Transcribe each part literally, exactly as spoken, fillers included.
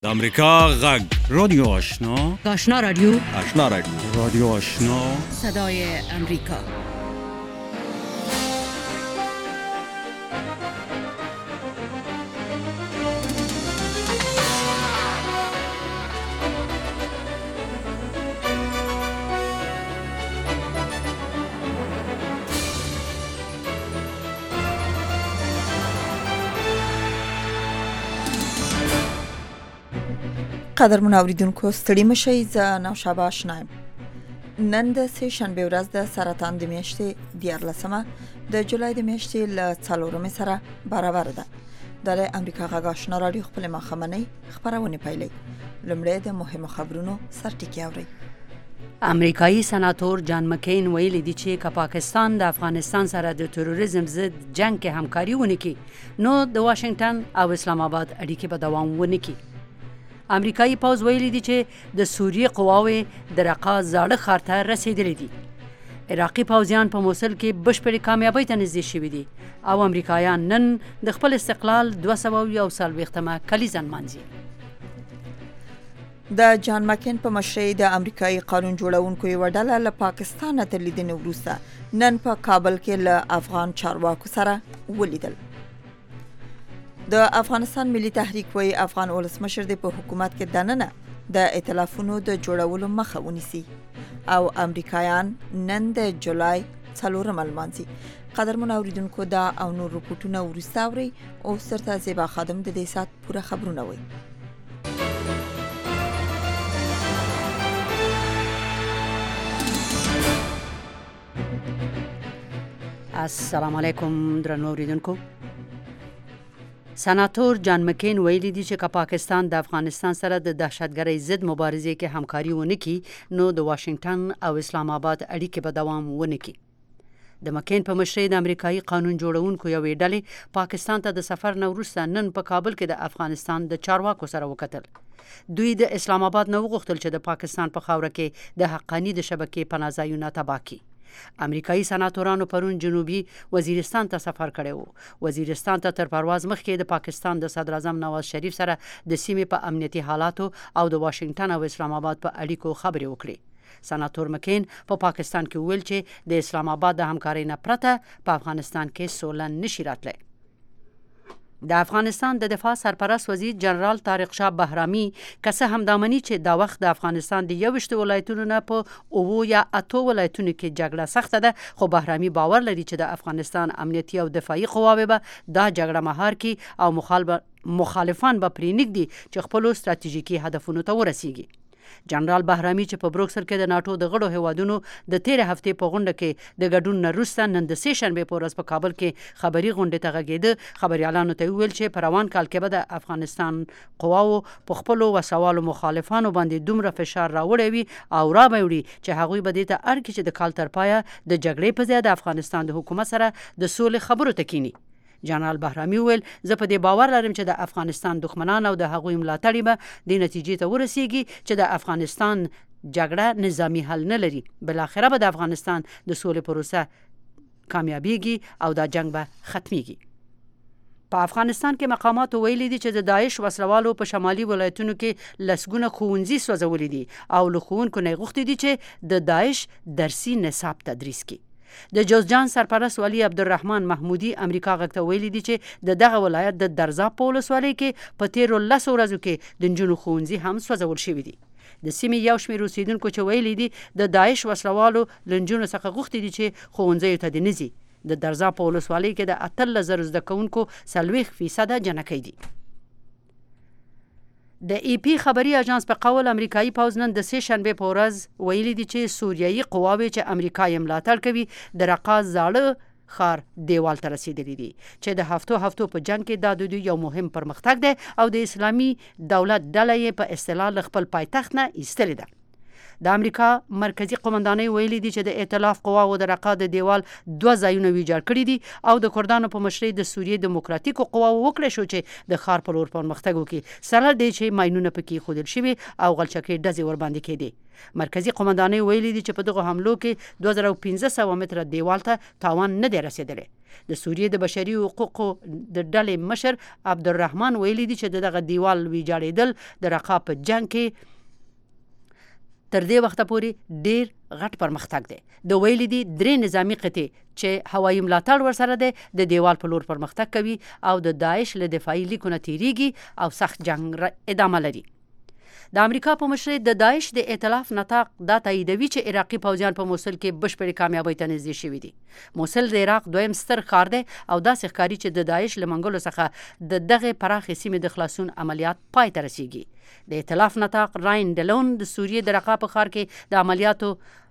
امریکا غږ رادیو آشنا آشنا رادیو آشنا رادیو رادیو آشنا صدای امریکا. قدرمن اوریدونکو ستړي مشئ، زه نوشابه آشنا یم. نن د سه شنبه ورځ د سرطان د میاشتې دیارلسمه د جولای د میاشتې له څلورمې سره برابر ده. د امریکا غږ آشنا رادیو خپل ماښامنۍ خپرونه پیلوي. لومړی د مهمو خبرونو سرټکی اورئ. امریکایي سناتور جان مکین ویلي دی چې که پاکستان د افغانستان سره د تروریزم ضد جنگ کې همکاري ونه کړي نو د واشنگټن او اسلام آباد اړیکې به دوام ونه کړي. امریکایي پوځ ویلي دی چې د سوریې قواوې د رقه زاړه ښار ته رسېدلي دي. عراقي پوځیان په موصل کې بشپړې کامیابۍ ته نږدې شوي دي او امریکایان نن د خپل استقلال دوه سوه یو څلوېښتمه کلیزه نمانځي. د جان مکین په مشرۍ د امریکایي قانون جوړونکو یوه ډله له پاکستانه تر لیدنې وروسته نن په کابل کې له افغان چارواکو سره ولیدل. د افغانستان ملي تحریک وایي افغان ولسمشر د په حکومت کې دننه د ائتلافونو د جوړولو مخه ونیسي او امریکایان نن د جولای څلورمه لمانځي. قدرمن اوریدونکو دا او نور رپورټونه وروسته اورئ. اوس درته زیبا خادم د دې ساعت پوره خبرونه وایي. السلام علیکم درنو اوریدونکو. سناتور جان مکین ویلي دی چې که پاکستان د افغانستان سره د دهشتګرۍ ضد مبارزې کې همکاري ونه کړي نو د واشنگټن او اسلام آباد اړیکې به دوام ونه کړي. د مکین په مشرۍ د امریکایي قانون جوړونکو یوې ډلې پاکستان ته د سفر نه وروسته نن په کابل کې د افغانستان د چارواکو سره وکتل. دوی د اسلام آباد نه وغوښتل چې د پاکستان په خاوره کې د حقانی د شبکې پناه ځایونه تباه کړي. امریکایي سناتورانو پرون جنوبي وزیرستان ته سفر کړی و. وزیرستان ته تر پرواز مخکې د پاکستان د صدر اعظم نواز شریف سره د سیمې په امنیتي حالاتو او د واشنگټن او اسلام آباد په اړیکو خبرې وکړي. سناتور مکین په پا پاکستان کې ویل چې د اسلام آباد د همکارۍ نه پرته په افغانستان کې سوله نشي راتلی. د افغانستان د دفاع سرپرست وزیر جنرال طارق شاه بهرامي که څه هم دا مني چې دا وخت د افغانستان د یوویشتو ولایتونو نه په اوو یا اتو ولایتونو کې جګړه سخته ده، خو بهرامي باور لري چې د افغانستان امنیتي او دفاعي قواوې به دا جګړه مهار کړي او مخالفان به پرې نږدي چې خپلو ستراتیژیکي هدفونو ته ورسیږي. جنرال بهرامي چې په بروکسل کې د ناټو د غړو هیوادونو د تیرې هفتې په غونډه کې د ګډون نه وروسته نن د سه شنبې په ورځ په کابل کې خبري غونډې ته غږېده. خبريالانو ته ویل چې په روان کال کې به د افغانستان قواو په خپلو وسوالو مخالفانو باندې دومره فشار راوړی وي او را به وړي چې هغوی به دې ته اړ کړي چې د کال تر پایه د جګړې په ځای د افغانستان د حکومت سره د سولې خبرو ته کینی. جنرال بهرامي ویل زه په دې باور لرم چې د افغانستان دښمنان او د هغوی ملاتړي به د نتیجې ته ورسیږي چې د افغانستان جګړه نظامی حل نه لري. بلاخره به د افغانستان د سولې پروسه کامیابیږي او دا جنگ به ختمیږي. په افغانستان کې مقاماتو ویلي دي چې د داعش وسلوالو په شمالي ولایتونو کې لسګونه ښوونځي سوځولي دي او له ښوونکو نه یې غوښتي دي چې د داعش درسي نصاب تدریس کړي. د جوزجان سرپرست ولی عبدالرحمن محمودي امریکا غږ ته ویلي دي چې د دغه ولایت د درزاب په ولسوالۍ کې په تیرو لسو ورځو کې د نجونو ښوونځي هم سوځول شوي دي. د سیمې یو شمېر اوسیدونکو چې ویلي دي د داعش وسلوالو له نجونو څخه غوښتي دي چې ښوونځیو ته دې نه ځي. د درزاب په ولسوالۍ کې د اتلس زرو زده کوونکو څلوېښت فیصده جنکۍ دي. د ای پی خبري اژانس په قول امریکایي پوځ نن د سه شنبې په ورځ ویلي دي چې سوریایي قواوې چې امریکا یې ملاتړ کوي د رقه زاړه ښار دیوال ته رسېدلي دي چې د هفتو هفتو په جنگ کې دا د دوی یو مهم پرمختګ دی او د اسلامي دولت ډله یې په اصطلاح له خپل پایتخت نه ایستلې ده. د امریکا مرکزی قومندانۍ ویلي دي چې د ائتلاف قواو د رقا د دیوال دوه ځایونه ویجاړ کړي دي او د کردانو په مشرۍ د سوریې دیموکراتیکو قواو وکړی شو چې د ښار په لور پرمختګ وکړي سره دې چې ماینونه پکې ښودل شوي او غلچکې ډزې ورباندې کېدې مرکزی قومندانۍ ویلي دي چې په دغه حملو کې دوه زره پنځه سوه متره دیوال ته تاوان نه دی رسېدلی د سوریې د بشري حقوقو د ډلې مشر عبدالرحمن ویلي دي چې دغه دیوال ویجاړېدل د رقا په جنګ کې تر دې وخته پورې ډیر غټ پرمختګ دی د ویلي دي درې نظامی قطعې چې هوایي ملاتړ ورسره دی د دیوال په لور پرمختګ کوي او د داعش له دفاعي لیکونه تیریږي او سخت جنگ ادامه لري د امریکا په مشرۍ د داعش د ائتلاف نطاق دا تاییدوي چې عراقي پوځیان په موصل کې بشپړې کامیابۍ ته نږدې شوي دي موصل د عراق دویم ستر ښار دی او داسې ښکاري چې د داعش له منګلو څخه د دغې پراخې سیمې د خلاصون عملیات پای ته رسیږي د ائتلاف نطاق راین ډلون د سوریې د رقا په ښار کې د عملیاتو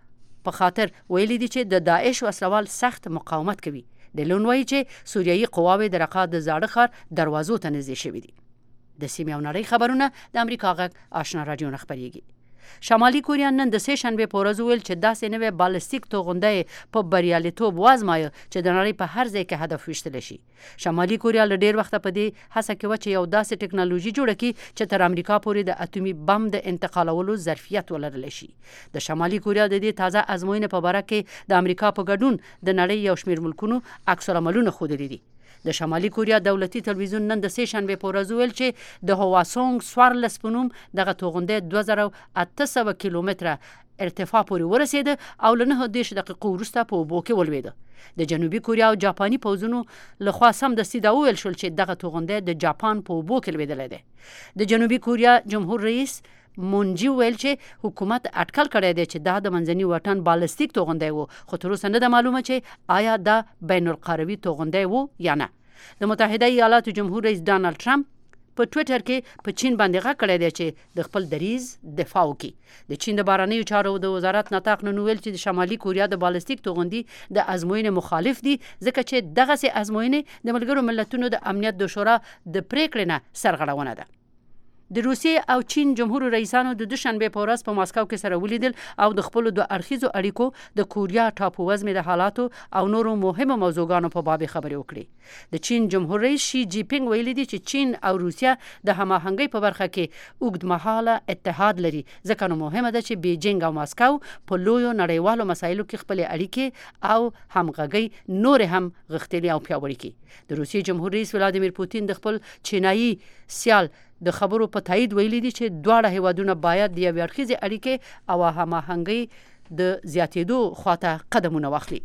په خاطر ویلي دي چې د داعش وسلوال سخت مقاومت کوي ډلون وایي چې سوریایي قواوې د رقا د زاړه ښار دروازو ته نږدې شوي دي د سیمې او نړۍ خبرونه د امریکا غږ آشنا راډیو نه خپرېږي شمالي کوریا نن د سې شنبې په ورځ وویل چې داسې نوې بالستیک توغنده په بریالیتوب وازمایه چې د نړۍ په هر ځای کې هدف ویشتلی شي شمالي کوریا له ډېر وخته په دې هڅه کې وه چې یو داسې ټکنالوژي جوړه کړي چې تر امریکا پورې د اتومي بم د انتقالولو ظرفیت ولرلی شي د شمالي کوریا د دې تازه ازموینې په باره کې د امریکا په ګډون د نړۍ یو شمېر ملکونو عکس العملونه ښودلي دي د شمالي کوریا دولتي تلویزیون نن د سې شنبې په ورځ وویل چې د هواسونګ څوارلس په نوم دغه توغنده دوه زره اته سوه کیلومتره ارتفاع پورې ورسېده او له نهه دېرش دقیقو وروسته په اوبو کې ولوېده د جنوبي کوریا او جاپاني پوځونو لخوا سمدستي دا وویل شول چې دغه توغنده د جاپان په اوبو کې لوېدلی دی د جنوبي کوریا جمهور رئیس مونجي ویل چې حکومت اټکل کړی دی چې دا د منځني وطن بالستیک توغنده و خو تر اوسه نه ده معلومه چې آیا دا بین القاروي توغنده و یا نه د متحده ایالاتو جمهور رئیس ډانلډ ټرمپ په ټویټر کې په چین باندې غږ کړی دی چې د خپل دریځ دفاع وکړي د چین د بهرنیو چارو د وزارت نطاق نن ویل چې د شمالي کوریا د بالستیک توغندي د ازموینې مخالف دي ځکه چې دغسې ازموینې د ملګرو ملتونو د امنیت د شورا د پریکړې نه سرغړونه ده د روسیې او چین جمهور رئیسانو د دوشنبې په ورځ په ماسکو کې سره ولیدل او د خپلو دوه اړخیزو اړیکو د کوریا ټاپووزمې د حالاتو او نورو مهمو موضوعګانو په باب خبرې وکړي د چین جمهور رئیس شي جی پینګ ویلي دي چې چین او روسیا د هماهنګۍ په برخه کې اوږدمهاله اتحاد لري ځکه نو مهمه ده چې بیجینګ او ماسکو په لویو نړیوالو مسایلو کې خپلې اړیکې او همغږۍ نورې هم غښتلي او پیاوړې کړي د روسیې جمهور رئیس ولادیمیر پوتین د خپل چینایي سیال د خبرو په تایید ویلي دي چې دواړه هیوادونه باید د یوې اړخیزې اړیکې او هماهنګۍ د زیاتېدو خواته قدمونه واخلي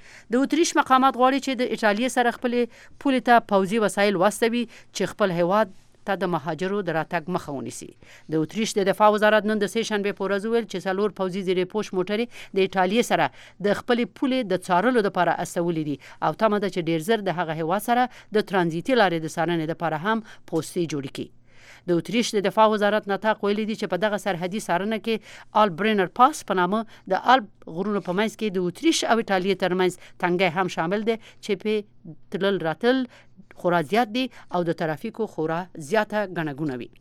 د اتریش مقامات غواړي چې د ایټالیا سره خپلې پولې ته پوځي وسایل واستوي چې خپل هیواد ته د مهاجرو د راتګ مخه ونیسي د اتریش د دفاع وزارت نن د سې شنبې په ورځ ویل چې څلور پوځي زیرې پوش موټرې د ایټالیا سره د خپلې پولې د څارلو لپاره استولې دي او تمه ده چې ډیر زر د هغه هیواد سره د ترانزیتي لارې د څارنې لپاره هم پوستې جوړې کړي د اتریش د دفاع وزارت نطاق ویلي دي چې په دغه سرحدي څارنه کې آل برینر پاس په نامه د آلپ غرونو په منځ کې د اتریش او ایټالیا ترمنځ تنګی هم شامل دی چې په تلل راتل خورا زیات دي او د ترافیکو خورا زیاته ګڼه ګوڼه وي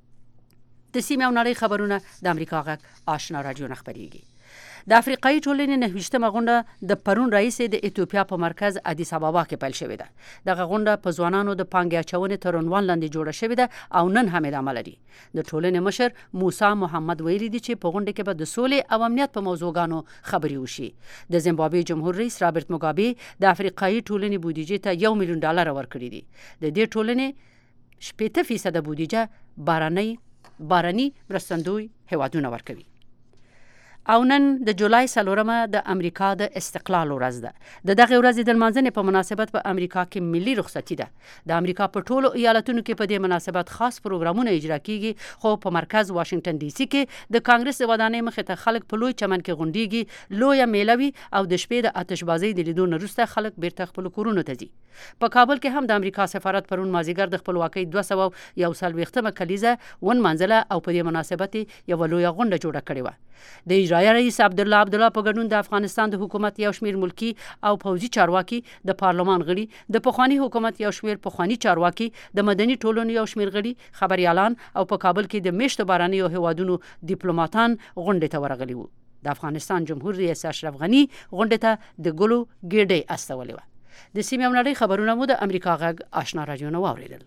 د سیمې او نړۍ خبرونه د امریکا غږ آشنا راډیو نه خپرېږي د افریقایي ټولنې نهه ویشتمه غونډه د پرون راهیسې د ایتوپیا په مرکز ادیس ابابا کې پیل شوې ده دغه غونډه په ځوانانو د پانګې اچونې تر عنوان لاندې جوړه شوې ده او نن هم ادامه لري د ټولنې مشر موسی محمد ویلي دي چې په غونډه کې به د سولې او امنیت په موضوعګانو خبرې وشي د زیمبابوې جمهور رئیس رابرټ موګابي د افریقایي ټولنې بودیجې ته یو میلیون ډالر ورکړي دي د دې ټولنې شپېته فیصده بودیجه باراني باراني مرستندوی هیوادونه ورکوي او نن د جولای څلورمه د امریکا د استقلال ورځ ده د دغه ورځې د لمانځنې په مناسبت په امریکا کې ملي رخصتي ده د امریکا په ټولو ایالتونو کې په دې مناسبت خاص پروګرامونه اجرا کیږي خو په مرکز واشنگټن ډي سي کې د کانګرس د ودانۍ مخې ته خلک په لوی چمن کې غونډیږي لویه میله وي او د شپې د آتشبازۍ د لیدو نه وروسته خلک بیرته خپلو کورونو ته ځي په کابل کې هم د امریکا سفارت پرون مازدیګر د خپلواکۍ دوه سوه یو څلوېښتمه کلیزه ونمانځله او په دې مناسبت یې یوه لویه غونډه جوړه کړې وه د اجرایه رئیس عبدالله عبدالله په ګډون د افغانستان د حکومت یو شمیر ملکی او پوځي چارواکي، د پارلمان غړي، د پخوانی حکومت یو شمیر پخوانی چارواکي، د مدني ټولنې یو شمیر غړي، خبريالان او په کابل کې د میشتو بارانیو هیوادونو ډیپلوماټان غونډې ته ورغلي وو. د افغانستان جمهور رئیس اشرف غنی غونډې ته د ګلو ګېډۍ استولې وه. د سیمې او نړۍ خبرونه مو د امریکا غږ آشنا رادیو نه واورېدل.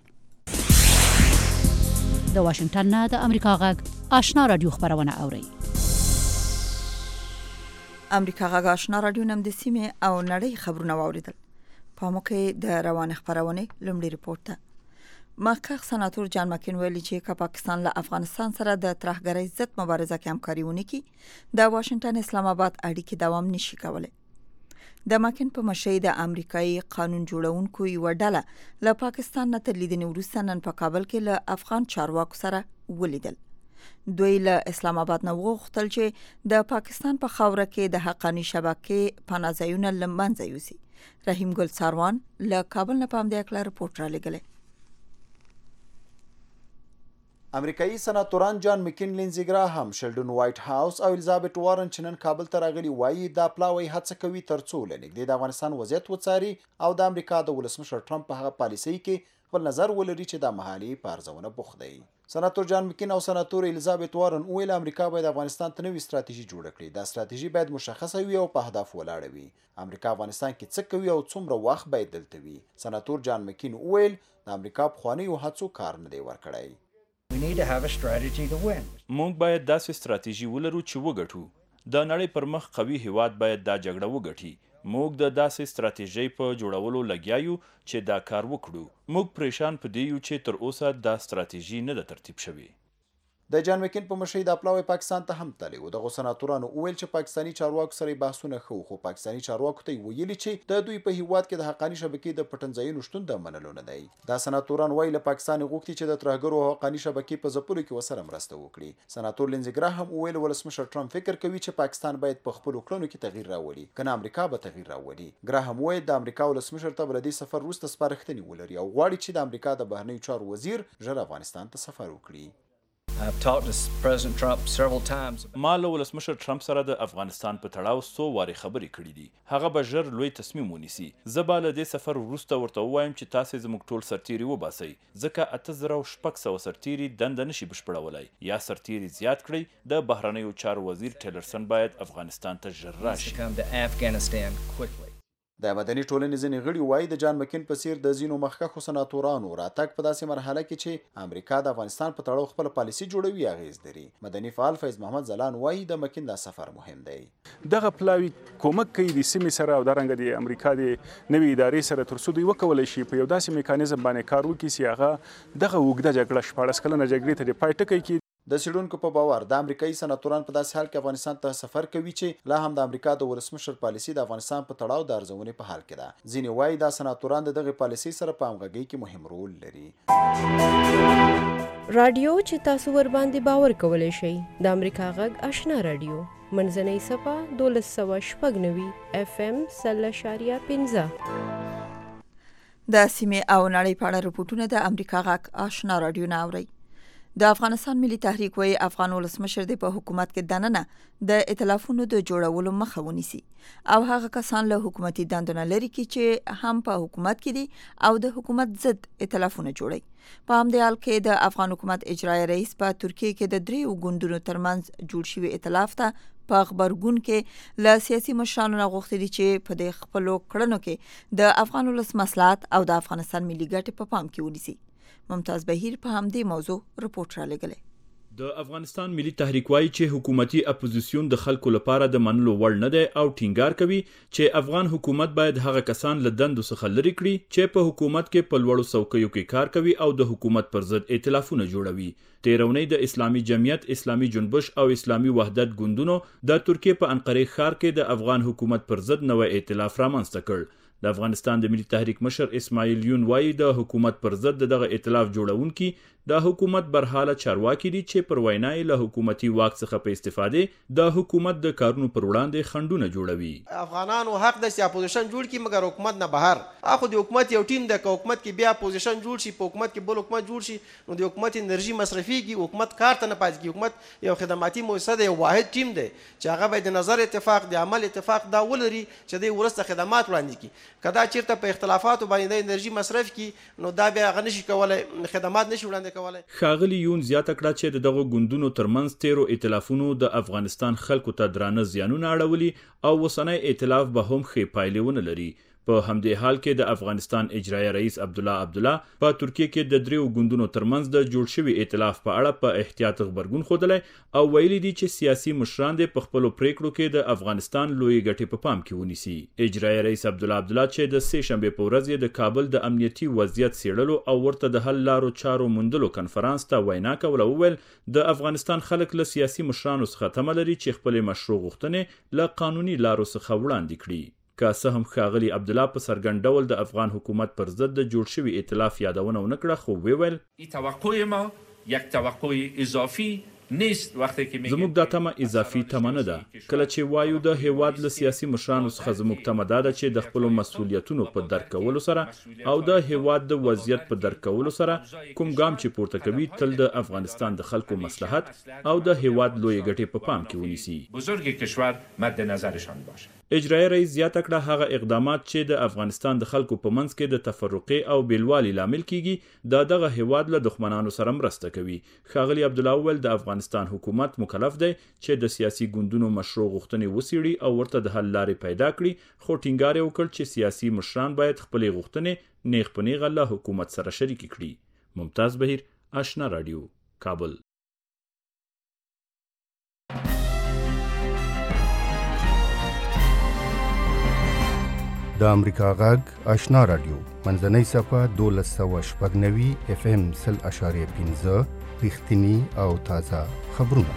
د واشنگټن نه د امریکا غږ آشنا رادیو خبرونه اورئ. امریکا غږ آشنا رادیو نم د سیمې او نړۍ خبرونه واورېدل. په موکه د روان خبرونه لومړی ریپورت ته مخکښ سناتور جان مکین ویلي چې که پاکستان له افغانستان سره د ترهګرۍ ضد مبارزه کې همکاري ونه کړي، د واشنگټن اسلام آباد اړیکې دوام نشي کولی. د مکین په مشرۍ د امریکایي قانون جوړونکو یوه ډله له پاکستان نه تر لیدنې وروسته نن په کابل کې له افغان چارواکو سره ولیدل. دوی له اسلام آباد نه وغوښتل چې د پاکستان په خاوره کې د حقاني شبکې پناه ځایونه له منځه یوسي. رحیم ګل ساروان له کابل نه په همدې اړه رپورټ رالیږلی. امریکایي سناتوران جان مکین، لینزي ګراهام، شلډن وایټ هاوس او الیزابت وارن چې نن کابل ته راغلي وایي دا پلاوی هڅه کوي ترڅو له نږدې د افغانستان وضعیت وڅاري او د امریکا د ولسمشر ټرمپ په هغه پالیسۍ کې خپل نظر ولري چې د محلي په ارزونه بوخت دی. سناتور جان مکین او سناتور الیزابت وارن ویل امریکا باید افغانستان ته نوې ستراتیژي جوړه کړي. دا ستراتیژي باید مشخصه وي او په هدف ولاړه وي. امریکا افغانستان کې څه کوي او څومره وخت باید دلته وي. سناتور جان مکین ویل د امریکا پخوانیو هڅو کار نه دی ورکړی. مونږ باید داسې ستراتیژي ولرو چې وګټو. د نړۍ پر مخ قوي هیواد باید دا جګړه وګټي. موږ د داسې ستراتیژۍ په جوړولو لګیا یو چې دا کار وکړو. موږ پریشان په دې یو چې تر اوسه دا ستراتیژي نه ده ترتیب شوې. د جان مکین په مشرۍ دا پلاوی پاکستان ته هم تللی و. دغو سناتورانو وویل چې پاکستاني چارواکو سره بحثونه ښه وو، خو پاکستاني چارواکو ته ویلي چې د دوی په هیواد کې د حقاني شبکې د پټنځایونو شتون د منلو نه دی. دا سناتوران وایي له پاکستان غوښتي چې د ترهګرو او حقاني شبکې په ځپلو کې ورسره مرسته وکړي. سناتور لینزي ګراهام وویل ولسمشر ټرمپ فکر کوي چې پاکستان باید په خپلو کړنو کې تغییر راولي، کنه امریکا به تغییر راولي. ګراهام وایي د امریکا ولسمشر ته بل دې سفر وروسته سپارښتنې ولري او غواړي چې د امریکا د بهرنیو چارو وزیر ژر افغانستان ته سفر وکړي. ما له ولسمشر ټرمپ سره د افغانستان په تړاو څو وارې خبرې کړې دي. هغه به ژر لوی تصمیم ونیسي. زه به له دې سفر وروسته ورته ووایم چې تاسې زموږ ټول سرتیري وباسئ، ځکه اته زره او شپږ سوه سرتیري دنده نشي بشپړولی. یا سرتیري زیات کړئ. د بهرنیو چارو وزیر ټیلرسن باید افغانستان ته ژر راشي. د مدني ټولنې ځینې غړي وایي د جان مکین په څیر د ځینو مخکښو سناتورانو راتګ په داسې مرحله کې چې امریکا د افغانستان په تړاو خپل پالیسي جوړوي اغیز لري. مدني فعال فیض محمد زلان وایي د مکین دا سفر مهم دی. دغه پلاوی کومک کوي د سیمې سره او دارنګه د امریکا د نوې ادارې سره ترڅو دوی وکولی شي په یو داسې میکانیزم باندې کار وکړي چې هغه دغه اوږده جګړه شپاړس کلنه جګړې ته د پای ټکی کړي. د څېړونکو په باور د امریکایي سناتوران په داسې حال کې افغانستان ته سفر کوي چې لا هم د امریکا د ولسمشر پالیسي د افغانستان په تړاو د ارزونې په حال کې ده. ځینې وایي دا سناتوران د دغې پالیسۍ سره په همغږۍ کې مهم رول لري. رادیو چې تاسو ور باندې باور کولی شئ د امریکا غږ آشنا رادیو منځنۍ صفحه دولس سوه شپږ نوي اف ام سل اشاریه پنځه. د سیمې او نړۍ په اړه رپورټونه د امریکا غږ آشنا رادیو نه اورئ. د افغانستان ملي تحریک وایي افغان ولسمشر د په حکومت کې دننه د ائتلافونو د جوړولو مخه ونیسي او هغه کسان له حکومتي دندو نه لري کی چې هم په حکومت کې دي او د حکومت ضد ائتلافونه جوړي. په همدې حال کې د افغان حکومت اجرایي رئیس په ترکیه کې د دریو ګوندونو ترمنځ جوړ شوی ائتلاف ته په خبرګون کې له سیاسي مشرانو نه غوښتي دي چې په دې خپلو کړنو کې د افغان ولس مصلحت او د افغانستان ملي ګټې په پام کې ونیسي. ممتاز بهیر په همدې موضوع رپورټ را لګلی. د افغانستان ملي تحریک وایي چې حکومتي اپوزیسیون د خلکو لپاره د منلو وړ نه دی او ټینګار کوي چې افغان حکومت باید هغه کسان له دندو څخه لرې کړي چې په حکومت کې په لوړو څوکیو کې کار کوي او د حکومت پر ضد ائتلافونه جوړوي. تیرونی د اسلامي جمعیت، اسلامي جنبش او اسلامي وحدت ګوندونو د ترکیه په انقره ښار کې د افغان حکومت پر ضد نوې ائتلاف رامنځته کړ. د افغانستان د ملي تحریک مشر اسماعیل یون وایي د حکومت پر ضد دغه ائتلاف جوړونکي د حکومت برحاله چارواکي دي چې پر وینا یې له حکومتي واک څخه په استفاده د حکومت د کارونو پر وړاندې خنډونه جوړوي. افغانانو حق د چې اپوزیشن جوړ کړي مګر حکومت نه بهر. اخو د حکومت یو ټیم د حکومت کې بیا اپوزیشن جوړ شي، په حکومت کې بل حکومت جوړ شي، نو د حکومت انرژي مصرفيږي، حکومت کار ته نه پاتې کیږي. حکومت یو خدماتي مؤسسه ده، یو واحد ټیم دی چې هغه به د نظر اتفاق د عمل اتفاق دا ولري چې د ورسته خدمات وړاندې کړي. کدا چیرته په اختلافاتو باندې د انرژي مصرف کړي نو دا بیا هغه نشي کولای، خدمات نشي وړاندې کولای. ښاغلي یون زیاته کړه چې د دغو ګوندونو ترمنځ تیرو ائتلافونو د افغانستان خلکو ته درانه زیانونه اړولي او اوسنی ائتلاف به هم ښې پایلې ونه لري. په همدې حال کې د افغانستان اجرایي رئیس عبدالله عبدالله په ترکیه کې د دریو ګوندونو ترمنځ د جوړ شوي ائتلاف په اړه په احتیاط غبرګون ښودلی او ویلي دي چې سیاسي مشران دې په خپلو پریکړو کې د افغانستان لویې ګټې په پام کې ونیسي. اجرایي رئیس عبدالله عبدالله چې د سې شنبې په ورځ یې د کابل د امنیتي وضعیت څېړلو او ورته د حل لارو چارو موندلو کنفرانس ته وینا کوله وویل د افغانستان خلک له سیاسي مشرانو څخه تمه لري چې خپلې مشروع غوښتنې له قانوني لارو څخه وړاندې کړي. که څه هم ښاغلي عبدالله په څرګند ډول د افغان حکومت پر ضد د جوړ شوي ائتلاف یادونه ونه کړه، خو ویل توقع ما یک توقع اضافي نیست. وقتی که میگیم زموږ دا تمه اضافي تمه نه ده. کله چې وایو د هیواد له سیاسي مشرانو څخه زموږ تمه دا ده چې د خپلو مسؤلیتونو په درک کولو سره او د هیواد د وضعیت په درک کولو سره کوم ګام چې پورته کوي تل د افغانستان د خلکو مصلحت او د هیواد لویې ګټې په پام کې ونیسي. بزرگ کشور مد نظرشان باشه. اجرایي رئیس زیاته کړه هغه اقدامات چې د افغانستان د خلکو په منځ کې د تفرقې او بیلوالي لامل کیږي د دغه هیواد له دښمنانو سره مرسته کوي. ښاغلي عبدالله وویل د افغانستان حکومت مکلف دی چې د سیاسي ګوندونو مشروع غوښتنې وڅېړي او ورته د حل لارې پیدا کړي، خو ټینګار یې وکړ چې سیاسي مشران باید خپلې غوښتنې نیغ په نیغه له حکومت سره شریکې کړي. ممتاز بهیر، آشنا رادیو، کابل. د امریکا غږ آشنا رادیو منځنۍ صفحه دولس سوه شپږ نوي اف ام سل اشاریه پنځه رښتینی او تازه خبرونه.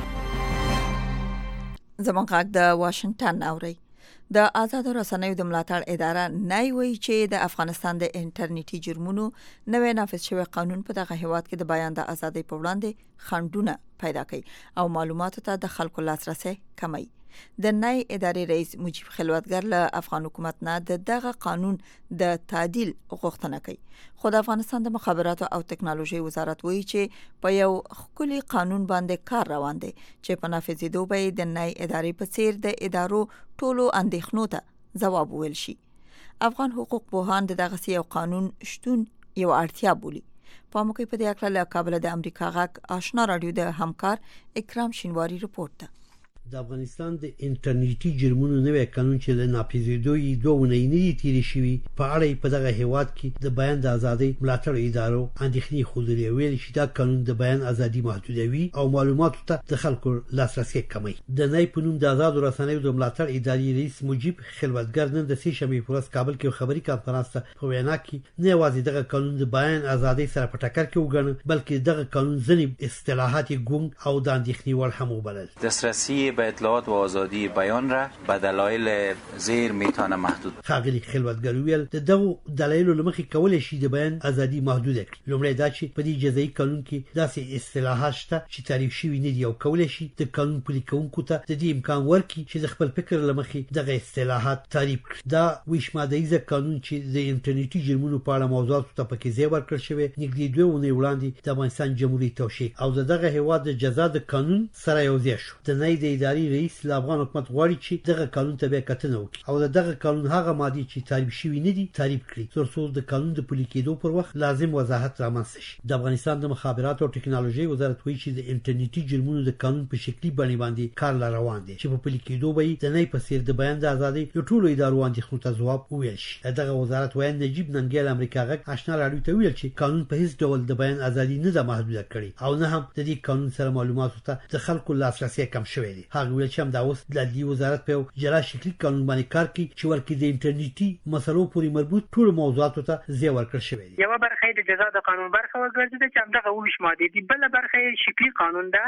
زموږ غږ د واشنگټن اوري. د آزادو رسنیو د ملاتړ اداره نای وی چې د افغانستان د انټرنیټي جرمونو نوې نافذ شوی قانون په دغه هیواد کې د بیان د ازادۍ په وړاندې خنډونه پیدا کوي او معلوماتو ته د خلکو لاسرسي کموي. د نای ادارې رئیس مجیب خلوتګر له افغان حکومت نه د دغه قانون د تعدیل غوښتنه کوي. خو د افغانستان د مخابراتو او ټکنالوژي وزارت وایي چې په یو خولي قانون باندې کار روان دی چې په نافذېدو به د نای ادارې په څیر د ادارو ټولو اندېښنو ته ځواب وویل شي. افغان حقوق پوهان دغه یو قانون شتون یو اړتیا بولي. په موقع په دې اړه له کابل د امریکا غږ آشنا رادیو د همکار اکرام شینواری رپورټ ده. د افغانستان د انټرنیټي جرمونو نوې قانون چې د ناپېژندو یې دوه اونۍ نه دي تېرې شوي په اړه په دغه هیواد کې د بیان د ازادۍ ملاتړ ادارو اندېښنې ښودلې، ویل چې دا قانون د بیان ازادي محدودوي او معلوماتو ته د خلکو لاسرسي کموي. د نای په نوم د آزادو رسنیو د ملاتړ ادارې رئیس مجیب خلوتګر نن د سې شنبې په ورځ کابل کې خبري کانفرنس ته په وینا کې نه یوازې دغه قانون د بیان ازادۍ سره په ټکر کې وګڼه بلکې دغه قانون ځینې اصطلاحات ګونګ او د اندېښنې وړ هم وبلل. دسترسی به اطلاعات و آزادی بیان را به دلایل زیر میتونه محدود. ښاغلي خلوتګر ویل د دغو دلایلو له مخې کولی شي د بیان ازادي محدوده کړي. لومړی دا چې په دې جزایي قانون کې داسې اصطلاحات شته چې تعریف شوي نه دي او کولی شي د قانون پلي کوونکو ته د دې امکان ورکړي چې د خپل فکر له مخې دغه اصطلاحات تعریف کړي. دا ویش ماده قانون چې د انټرنیټي جرمونو په اړه موضوعاتو ته پکې ځای ورکړل شوی نږدې دوه اونۍ وړاندې د افغانستان جمهوریت توشیح او د دغه هیواد د جزا د قانون سره یوځای شو. د نای د ادارې رئیس له افغان حکومت غواړي چې دغه قانون ته بیا کتنه وکړي او دغه قانون هغه مادې چې تعریف شوي نه دي تعریف کړي ترڅو د قانون د پلي کېدو پر وخت لازم وضاحت رامنځته شي. د افغانستان د مخابراتو او ټکنالوژي وزارت وایي چې د انټرنیټي جرمونو د قانون په شکلي بڼه باندې کار لا روان دی چې په پلي کېدو به د نای په څیر د بیان د ازادۍ د ټولو ادارو اندېښنو ته ځواب وویل شي. دغه وزارت وایي نجیب ننګیال امریکا غږ آشنا رادیو ته ویل چې قانون په هیڅ ډول د بیان ازادي نه ده محدوده کړې او نه هم د دې قانون سره معلوماتو ته د خلکو لاسرسي کم شوی دی. هغه ویل چې هم دا اوس د عدلي وزارت په جلا شکلي قانون باندې کار کوي چې ورکې د انټرنیټي مسلو پورې مربوط ټول موضوعاتو ته ځای ورکړل شوی دی. یو برخه د جزا د قانون برخه وګرځي چې همدغه ویش ماده دی، بل برخه شکلي قانون ده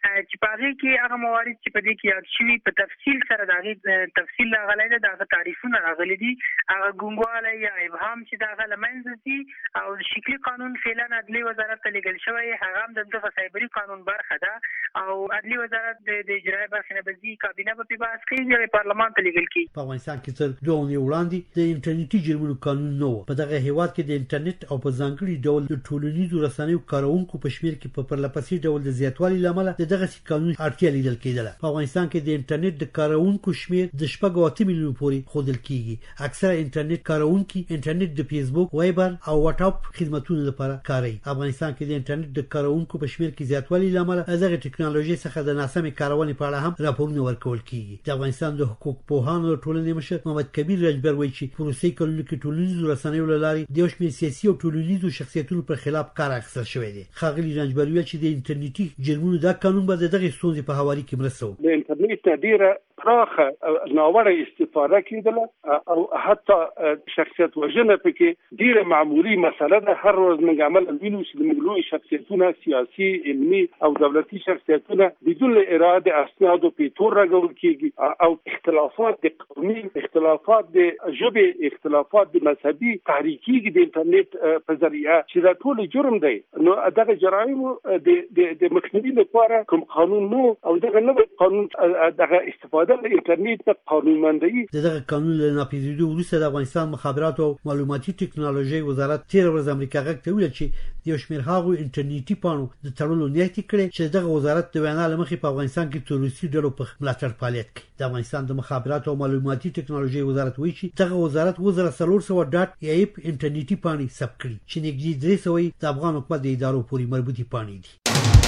چې په هغې کې هغه موارد چې په دې کې یاد شوي په تفصیل سره د هغې تفصیل راغلی دی، د هغه تعریفونه راغلي دي، هغه ګونګوالی یا ابهام چې د هغه له منځه ځي او د شکلي قانون فعلا عدلي وزارت ته لیږل شوی، هغه هم د دغه سایبري قانون برخه ده او عدلي وزارت د اجرایي برخې نه به ځي، کابینه به پرې بحث کوي او پارلمان ته لیږل کېږي. په افغانستان کې تر دوه اونۍ وړاندې د انټرنیټي جرمونو قانون نه و. په دغه هیواد کې د انټرنیټ او په ځانګړي ډول د ټولنیزو رسنیو کاروونکو په شمېر کې په پرلهپسې ډول د زیاتوالي له امله د دغسې قانون اړتیا لیدل کېدله. په افغانستان کې د انټرنیټ د کاروونکو شمېر د شپږ اته میلیونو پورې ښودل کېږي. اکثره انټرنیټ کاروونکي انټرنیټ د فیسبوک، وایبر او واټساپ خدماتونو لپاره کاروي. افغانستان کې د انټرنیټ د کاروونکو په شمېر کې زیاتوالی له امله دغه ټکنالوژي څخه د ناسمې کارونې په اړه هم راپورونه ورکول کېږي. د افغانستان د حقوق پوهانو ټولنې مشر محمد کبیر رنجبر وایي چې پروسې کلونو کې ټولنیزو رسنیو له لارې د یو شمېر سیاسي او ټولنیزو شخصیتونو پر خلاف کار اخیستل شوی دی. ښاغلي رنجبر ویل چې د انټرنیټي جرمونو دا قانون به د دغې ستونزې په هواري کې مرسته وکړي. د انټرنیټ نه ډېره پراخه ناوړه استفاده کېدله او حتی شخصیت وژنه پکې ډېره معمولي مسله ده. هر ورځ موږ عملاً وینو چې د موږ لوی شخصیتونه، سیاسي، علمي او دولتي شخصیتونه بدون اراده اسنادو په تور راغول کېږي او اختلافات د قومي، اختلافات د ژبې، اختلافات د مذهبي تحریکي د انټرنیټ په ذریعه چې دا ټول جرم دی. نو دغه جرایم د د مخنیوي لپاره کوم قانون نو او دغه نوی قانون دغه استفاده له انټرنیټ نه قانونمندي. دغه قانون له نافذېدو وروسته د افغانستان مخابرات او معلوماتي ټکنالوژي وزارت تیر ورځ امریکا غږ ته ویل چې د یو شمېر هغو انټرنیټي پاڼو د تړلو نیت کړی چې دغه وزارت د وینا له مخې په افغانستان کې تروریستي ډلو په ملاتړ فعالیت کوي. د افغانستان د مخابرات او معلوماتي ټکنالوژي وزارت وایي چې دغه وزارت اووه زره څلور سوه ډاټ ای ایپ انټرنیټي پاڼې ثبت کړي چې نږدې درې سوه د افغان حکومت د ادارو پورې مربوطې پاڼې دي.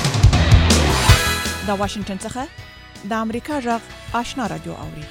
د واشنگټن څخه د امریکا غږ آشنا رادیو اوري.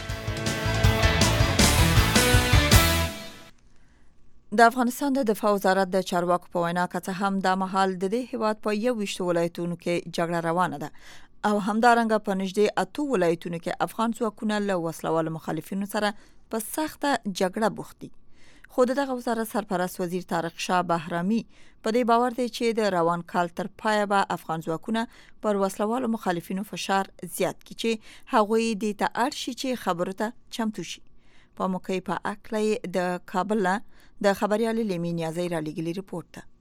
د افغانستان د دفاع وزارت د چارواکو په وینا که څه هم دا مهال د دې هیواد په یو ویشت ولایتونو کې جګړه روانه ده او همدارنګه په نږدې اتو ولایتونو کې افغان ځواکونه له وسلوالو مخالفینو سره په سخته جګړه بوخت دي. خو دغه وزارت سرپرست وزیر طارق شاه بهرامي په دې باور دی چې د روان کال تر پایه به افغان ځواکونه پر وسلوالو مخالفینو فشار زیات کړي چې هغوی دې ته اړ شي چې خبرو ته چمتو شي. په موقع په اکله د کابل د خبريال لیمي نیازی را لګلی رپورت ده.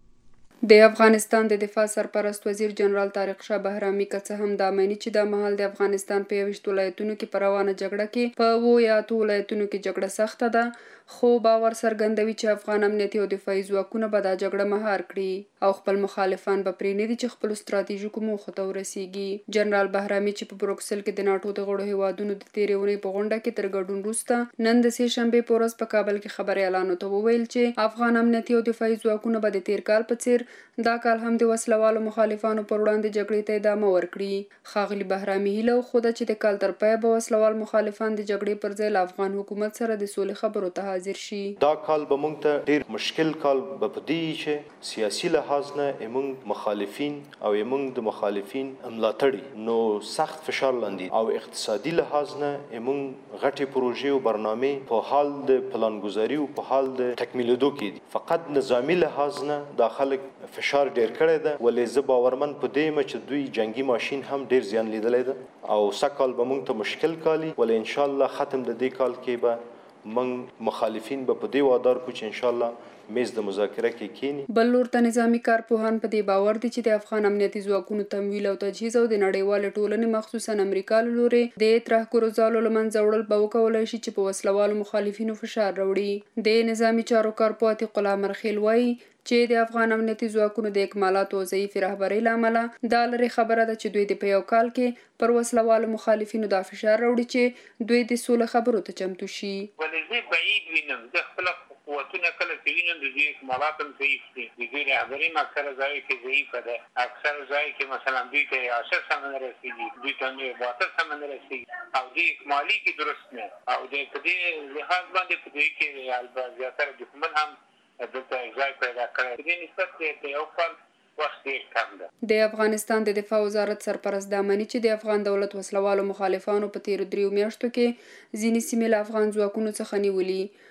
د افغانستان د دفاع سرپرست وزیر جنرال طارق شاه بهرامي که څه هم دا معنی چې د مهال د افغانستان په یوشت ولایتونو کې په روانه جګړه کې په وو یا اتو ولایتونو کې جګړه سخته ده، خو باور څرګندوي چې افغان امنیتي او دفاعي ځواکونه به دا جګړه مهار کړي او خپل مخالفان به پرې نه دي چې خپل ستراتیژیکو موخو ته ورسیږي. جنرال بهرامي چې په بروکسل کې د ناټو د غړو هیوادونو د تیرې ونې په غونډه کې تر ګډون وروسته نن د سې شنبې په ورځ په کابل کې خبريالانو ته وویل چې افغان امنیتي او دفاعي ځواکونه به د تیر کال په څیر دا کال هم د وسلوالو مخالفانو پر وړاندې جګړې ته ادامه ورکړي. ښاغلي بهرامي هیله وښوده چې د کال تر پایه به وسلوال مخالفان د جګړې پر ځای له افغان حکومت سره د سولې خبرو ته حاضر شي. دا کال به موږ ته ډیر مشکل کال به پدې چې سیاسي لحاظ نه موږ مخالفین او موږ د مخالفین ملاتړي نو سخت فشار لاندې او اقتصادي لحاظ نه موږ غټي پروژې او برنامه په حال د پلانګذاري او په حال د تکمیلېدو کې دي. فقط نظامی لحاظ نه داخله فشار ډیر کړی ده، ولې زه باورمن په دې م چې دوی جنگي ماشین هم ډیر زیان لیدلی ده او سکهال به موږ ته مشکل کالي، ولې ان شاء الله ختم د دې کال کې به موږ مخالفین به په دې وادار کو چې ان شاء الله میز د مذاکره کې کینی. بل لور ته نظامی کارپوهان په دې باور دي چې د افغان امنیتي ځواکونو تمویل او تجهیز او د نړیوال ټولنې مخصوصا امریکا له لوري د ترهګرو ځالو له منځه وړل به وکولای شي چې په وسلوالو مخالفینو فشار راوړي. د نظامی چارو کارپوه عتیق الله مرخیل وایي چې د افغان امنیتي ځواکونو د اکمالاتو او ضعیف رهبرۍ له امله دا لري خبره ده چې دوی د په یو کال کې پر وسلوالو مخالفینو دا فشار راوړي چې دوی د سولې خبرو ته چمتو شي. ولې زه بعید وینم د خپل قوتونه کله چې وینم د دوی اکمالات هم ضعیف دي، د دوی رهبري هم اکثره ځای کې ضعیفه ده، اکثره ځای کې مثلا دوی ته ریاست سم نه رسېږي، دوی ته نوې باطل سم نه رسېږي او دوی اکمالي کې درست نه او د په دې لحاظ باندې په دوی کې البته زیاتره دښمن هم دلته ځای پیدا کړی. د دې نسبت د یو کال وخت ډېر کم ده. د افغانستان د دفاع وزارت سرپرست دا مني چې د افغان دولت وسلوالو مخالفانو په تیرو دریو میاشتو کې ځینې سیمې له افغان ځواکونو څخه نیولي،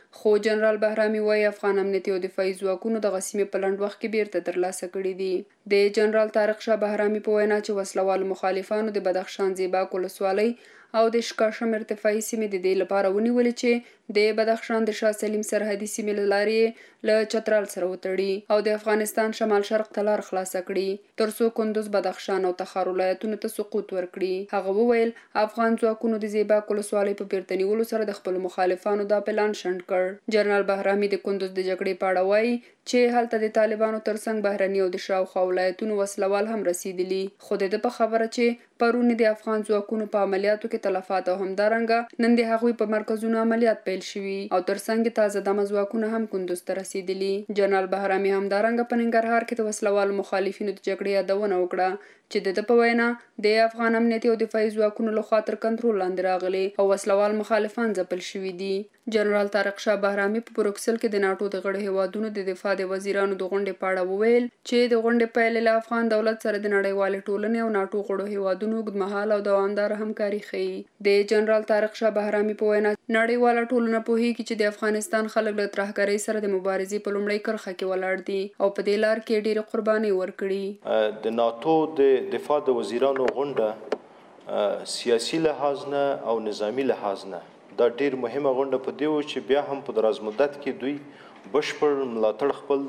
خو جنرال بهرامي وایي افغان امنیتي او دفاعي ځواکونو د سیمې په لنډ وخت کې بیرته ترلاسه کړي دي. د جنرال طارق شاه بهرامي په وینا چې وسلوال مخالفانو د بدخشان زیباک ولسوالۍ او د شکاشم ارتفاعي سیمې د دې لپاره ونیولې چې د بدخشان د شاه سلیم سرحدي سیمې له لارې له چترال سره وتړي او د افغانستان شمال شرق ته لار خلاصه کړي ترڅو کندوز، بدخشان او تخار ولایتونو ته سقوط ورکړي. هغه وویل افغان ځواکونو د زیباک ولسوالۍ په بیرته نیولو سره د خپلو مخالفانو دا پلان شنډ کړ. جنرال بهرامي د کندوز د جګړې په اړه وایي چې هلته د طالبانو ترڅنګ بهرني او د شاوخوا ولایتونو وسلوال هم رسیدلي، خو د ده په خبره چې پرون د افغان ځواکونو په عملیاتو کې تلفات او همدارنګه نن د هغوی په مرکزونو عملیات پیل شوي او ترڅنګ تازه دمه ځواکونه هم کندوز ته رسیدلي. جنرال بهرامي همدارنګه په ننګرهار کې د وسلوالو مخالفینو د جګړې یادونه وکړه چې د ده په وینا د افغان امنیتي او دفاعي ځواکونو لخوا تر کنټرول لاندې راغلي او وسلوال مخالفان ځپل شوي دي. جنرال طارق شاه بهرامي په بروکسل کې د ناټو د غړو هیوادونو د دفاع د وزیرانو د غونډې په اړه وویل چې د غونډې پیل له افغان دولت سره د نړیوالې ټولنې او ناټو غړو هیوادونو اوږدمهاله او دوامداره همکاري ښیي. د جنرال طارق شاه بهرامي په وینا نړیواله ټولنه پوهیږي چې د افغانستان خلک له ترهګرۍ سره د مبارزې په لومړۍ کرښه کې ولاړ دي او په دې لار کې ډېرې قربانۍ ورکړي. د ناټو د دفاع د وزیرانو غونډه سیاسي لحاظ نه او نظامی لحاظ نه دا ډیر مهمه غونډه په دی و چې بیا هم په دراز مدت کې دوی بشپړ ملاتړ خپل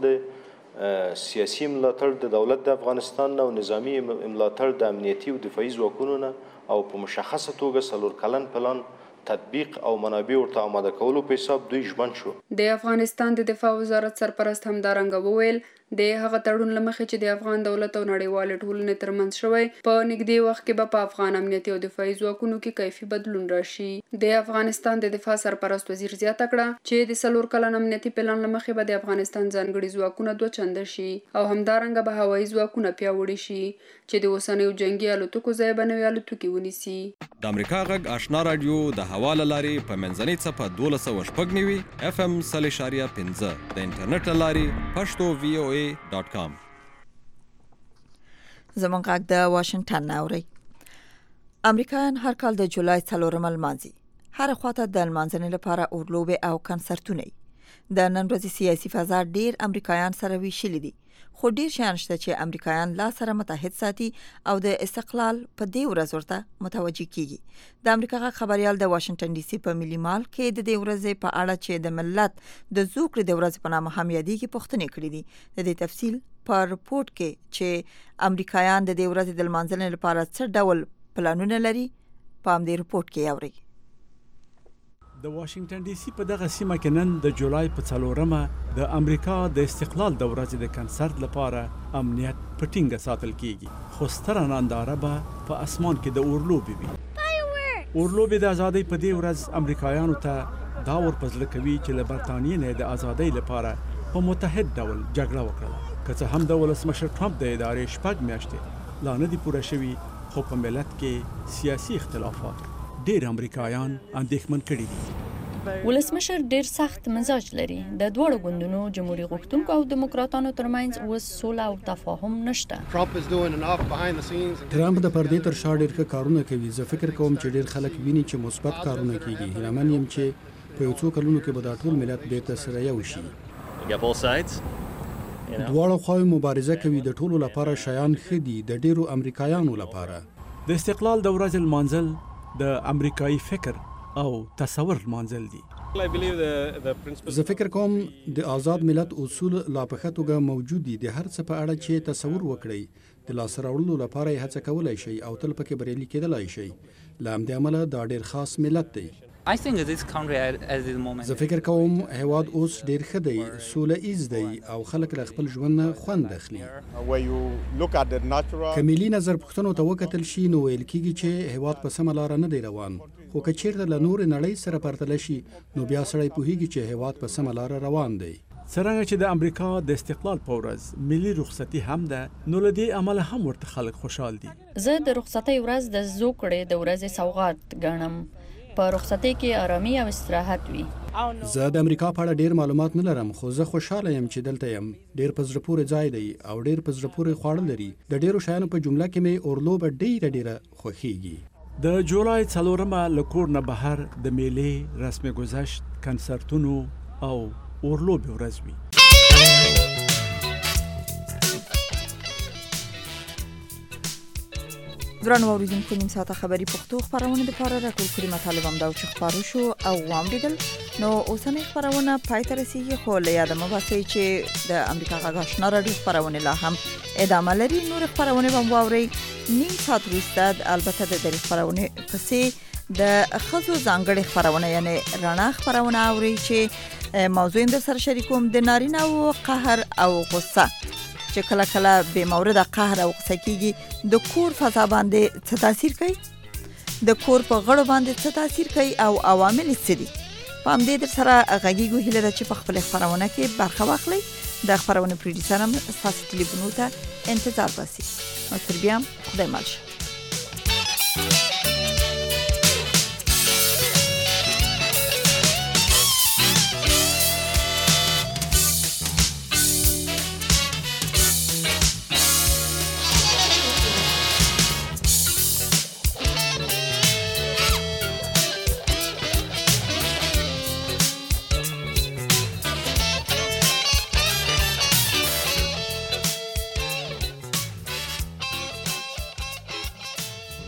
د سیاسي ملاتړ د دولت د افغانستان او نظامی ملاتړ د امنیتي او دفاعي ځواکونو نه او په مشخصه توګه څلور کلن پلان تطبیق او منابع ورته آماده کولو په حساب دوی ژمن شو. د افغانستان د دفاع وزارت سرپرست همدارنګه وویل د هغه تړون له مخې چې د افغان دولت او نړیوالې ټولنې ترمنځ شوی په نږدې وخت کې به په افغان امنیتي او دفاعي ځواکونو کې کیفي بدلون راشي. د افغانستان د دفاع سرپرست وزیر زیاته کړه چې د څلور کلن امنیتي پلان له مخې به د افغانستان ځانګړي ځواکونه دوه چنده شي او همدارنګه به هوایي ځواکونه پیاوړي شي چې د اوسنیو جنگي الوتکو ځای به نوې الوتکې ونیسي. د امریکا غږ آشنا رادیو د هوا له لارې په منځنۍ څپه دولس سوه شپږ نوي اف ام سل اشاریه پنځه د انټرنیټ له لارې پښتو وی او ای ډاټ کام. زموږ غږ د واشنگټن نه اورئ. امریکایان هر کال د جولای څلورمه لمانځي. هر خواته د لمانځنې لپاره اورلوبې او کنسرتونه وي. د نن ورځې سیاسي فضا ډیر امریکایان سره ویشلي دي، خو ډیر شیان شته چې امریکایان لا سره متحد ساتي او د استقلال په دې ورځ ورته متوجه کیږي. د امریکا غږ خبريال د واشنگټن ډي سي په ملي مال کې د دې ورځې په اړه چې د ملت د زوکړې د ورځې په نامه هم یادېږي پوښتنې کړې دي. د دې تفصیل په رپورت کې چې امریکایان د دې ورځې د لمانځنې لپاره څه ډول پلانونه لري په همدې رپورت کې اوري. د واشنگټن ډي سي په دغه سیمه کې نن د جولای په څلورمه د امریکا د استقلال د ورځې د کنسرت لپاره امنیت په ټینګه ساتل کیږي، خو ستره ننداره به په اسمان کې د اورلوبې وي. اورلوبې د ازادۍ په دې ورځ امریکایانو ته دا ورپزله کوي چې له برطانیې نه د ازادۍ لپاره په متحد ډول جګړه وکړه. که څه هم د ولسمشر ټرمپ د ادارې شپږ میاشتې لا نه دي پوره شوي، خو په ملت کې سیاسي اختلافات ډېر امریکایان اندېښمن کړي دي. ولسمشر ډېر سخت مزاج لري. د دواړو ګوندونو جمهوریت غوښتونکو او دیموکراتانو ترمنځ اوس سوله او تفاهم نشته. ټرمپ د پردې تر شا ډېر ښه کارونه کوي. زه فکر کوم چې ډېر خلک ویني چې مثبت کارونه کیږي. هیلهمن یم چې په یو څو کلونو کې به دا ټول ملت بیرته سره یو شي. دواړو خواوې مبارزه کوي. د ټولو لپاره شیان ښه دي، د ډېرو امریکایانو لپاره. د استقلال د ورځې لمانځل د امریکایي فکر او تصور لمانځل دي. زه فکر کوم د آزاد ملت اصول لا په ښه توګه موجود دي. د هر څه په اړه چې تصور وکړئ د لاسته راوړلو لپاره یې هڅه کولی شئ او تل پکې بریالي کېدلی شئ. له همدې امله دا ډېر خاص ملت دی. زه فکر کوم هیواد اوس ډېر ښه دی، سوله ایز دی او خلک له خپل ژوند نه خوند اخلي. که ملي نظر پوښتنو ته وکتل شي نو ویل کېږي چې هیواد په سمه لاره نه دی روان، خو که چیرته له نورې نړۍ سره پرتله شي نو بیا سړی پوهیږي چې هیواد په سمه لاره روان دی. څرنګه چې د امریکا د استقلال په ورځ ملي رخصتي هم ده، نو له دې امله هم ورته خلک خوشحال دي. زه د رخصتۍ ورځ د زوکړې د ورځې سوغات ګڼم. په رخصتۍ کې آرامي او استراحت وي. زه د امریکا په اړه ډیر معلومات نه لرم، خو زه خوشاله یم چې دلته یم. ډیر په زړه پورې ځای دی او ډیر په زړه پورې خواړه لري. د ډیرو شیانو په جمله کې مې اورلوبه ډیره ډیره خوښیږي. د جولای څلورمه له کور نه بهر د میلې، رسم ګذشت، کنسرتونو، او اورلوبې ورځ وي. درنو اوریدونکو نیم ساعته خبری پښتو خبرونه د پاره راټول کړي مطالب هم دا چې خبرو شو او واوریدل نو اوسنۍ خبرونه پای ته رسیدي خو له یاد مو باسي چې د امریکا غږ آشنا رادیو خبرونه لا هم ادامه لري. نور خبرونه هم واوري نیم ساعت وروسته البته د دې خبرونه پسې د خزو ځانګړي خبرونه یعنی رڼا خبرونه اوري چې موضوع د سر شریکوم د نارینه او قهر او غصه چې کله کله به مورد قهر او غصه کیږي د کور فضا باندې څه تاثیر کوي، د کور په غړو باندې څه تاثیر کوي او عوامل څه دي. په همدې در سره غږیږو هیله ده چې په خپل خبرونه کې برخه واخلئ. د خبرونه پروډوسر هم ستاسو ټلیفونونو ته انتظار باسي. نو تر بیا خدای مل شه.